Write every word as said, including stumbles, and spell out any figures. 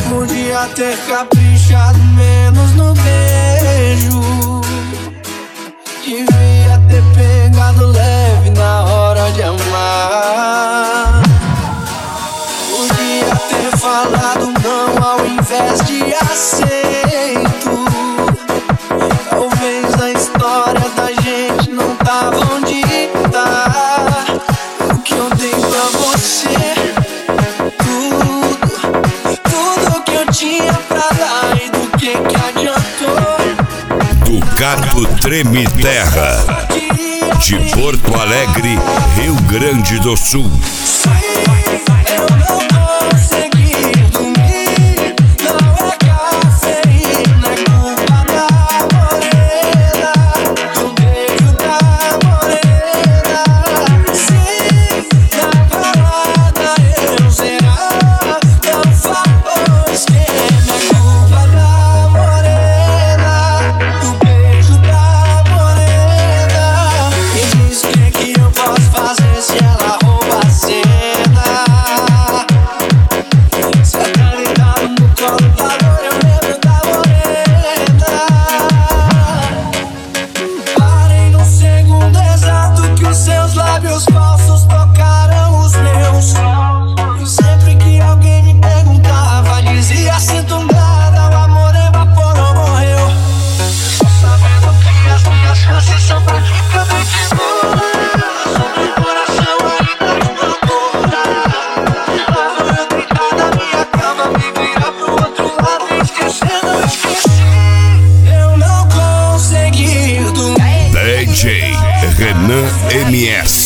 Podia ter caprichado menos no beijo, devia ter pegado leve na hora de amar. Podia ter falado não ao invés de aceito. Talvez a história da gente não tava onde tá. O que eu dei pra você, tudo, tudo que eu tinha pra dar, e do que que adiantou? Ducato Treme Terra, de Porto Alegre, Rio Grande do Sul. Eu não consegui dormir, não é cafeína, é culpa da morena, do beijo da morena. Sim, na balada eu será tão famoso que é culpa da morena, do beijo da morena. Me diz o que que eu posso fazer se ela rouba a cena. Lábios falsos tocaram os meus. E sempre que alguém me perguntava, dizia sinto nada, o amor evaporou, morreu. Tô sabendo que as minhas chances são praticamente nulas. O coração ainda não cura. Lá vou eu deitar na minha cama, me virar pro outro lado e esquecer, não esqueci. Eu não consegui dormir. D J Renan M S.